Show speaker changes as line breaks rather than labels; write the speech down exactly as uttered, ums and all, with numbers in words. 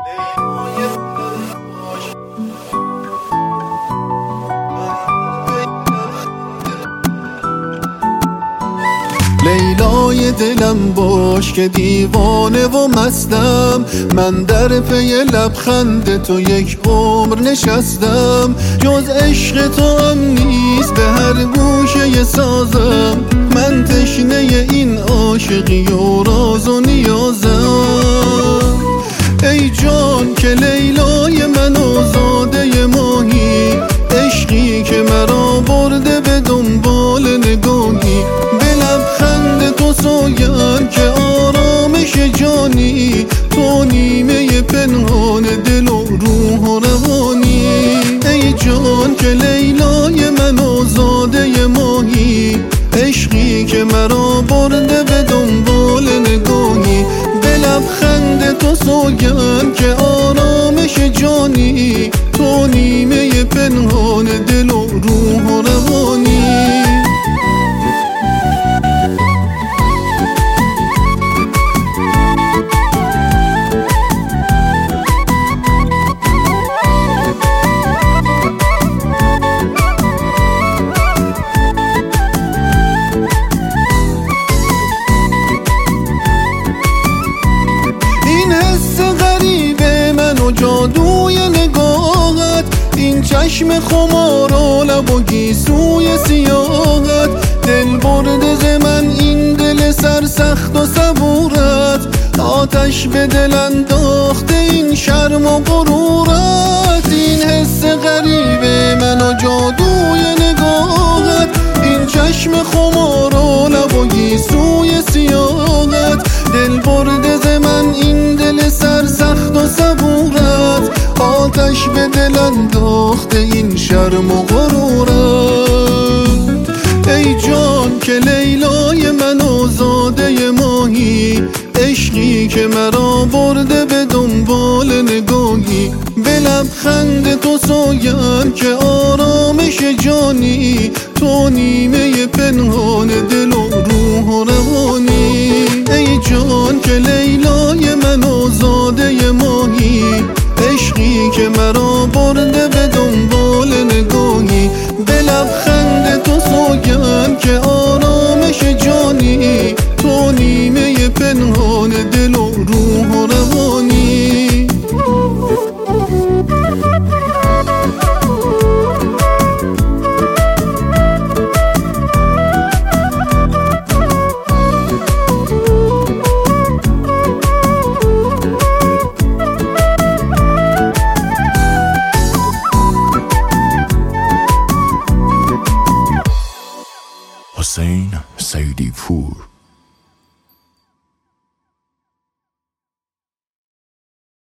لیلای دلم باش که دیوانه و مستم، من در پی لبخند تو یک عمر نشستم. جز عشق تو هم نیست به هر گوشه سازم، من تشنه این عاشقی و راز و نیازم. ای جان که لیلای من آزاده ماهی، عشقی که مرا برده به دنبال نگاهی. تو سوگند که آرامش جانی، تو نیمه پنهان دل و روح و روانی. ای جان که لیلای من آزاده ماهی، عشقی که مرا برده به دنبال نگاهی. به لبخند تو سوگند که آرامش جانی، تو نیمه پنهان دل و روح و روانی. جادوی نگاهت، این چشم خمار و لب و گیسوی سیاهت، دل برده ز من این دل سرسخت و صبورت. آتش به دل انداخته این شرم و غرورت، این حس غریب من و جادوی نگاهت، این چشم خمار و لب و گیسوی سیاهت، دل برده ز من این دل سرسخت و صبورت. آتش به دل انداخته این شرم و غرورت. ای جان که لیلای من آزاده ماهی، عشقی که مرا برده به دنبال نگاهی. به لبخند تو سوگند که آرامش جانی، تو نیمه پنهان دل و روح و روانی. ای جان که لیلای من آزاده ماهی، عشقی که مرا برده به دنبال نگاهی. به لبخند تو سوگند که آرامش جانی، تو نیمه پنهان دل و روح و روانی.
حسین سیدی پور